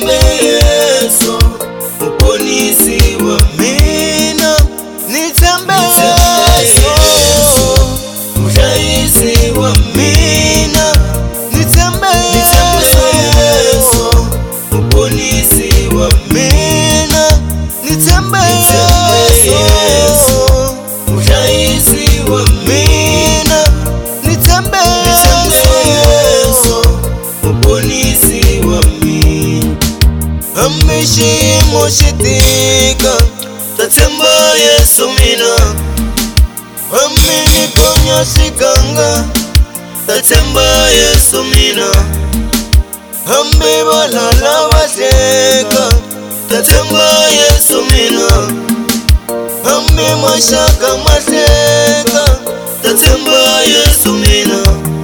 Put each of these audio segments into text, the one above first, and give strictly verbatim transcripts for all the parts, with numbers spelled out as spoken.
nitembe Yesu, mponisi wa mina, nitembe Yesu, mshaisi wa mina, nitembe Yesu, mponisi wa mina, nitembe Yesu, mshaisi wa mina, nitembe Yesu, mponisi wa mina. ambishi moshitika, Tatemba Yesu mina, amini konyoshikanga, tatemba Yesu mina, ambi balala waseka, tatemba Yesu mina, ambi mashaka maseka, tatemba Yesu mina.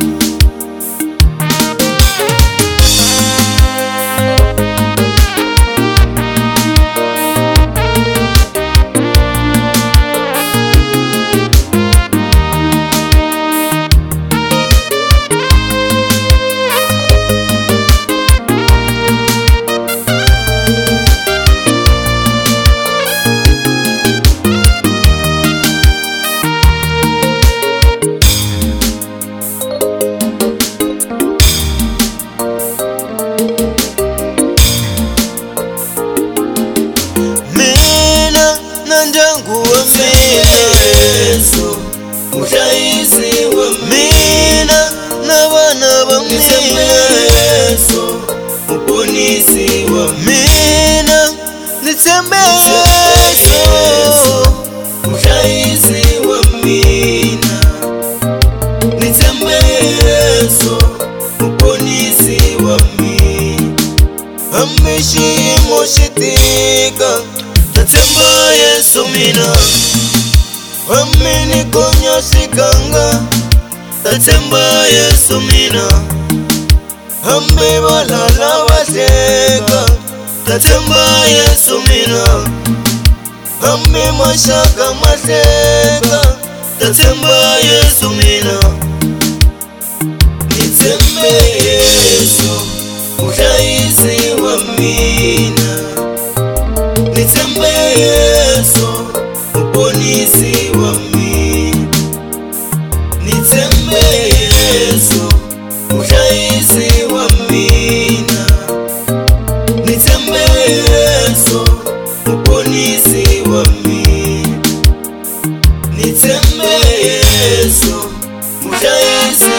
mina nanjangu wa Yesu, mshaisi wa mina, na wana wa nitembe mina, Yesu, mponisi wa mina, nitembe Yesu, mshaisi wa mina, nitembe Yesu, mponisi wa mina. ambishi moshitika, Tatemba Yesu mina, amini konyoshikanga, tatemba Yesu mina, ambi balala waseka, tatemba Yesu mina, ambi mashaka maseka, tatemba Yesu mina. Nitembe Yesu, mshaisi wa mina, nitembe Yesu, mponisi wa mina, nitembe Yesu, mshaisi wa mina, nitembe Yesu, mponisi wa mina, nitembe Yesu, mshaisi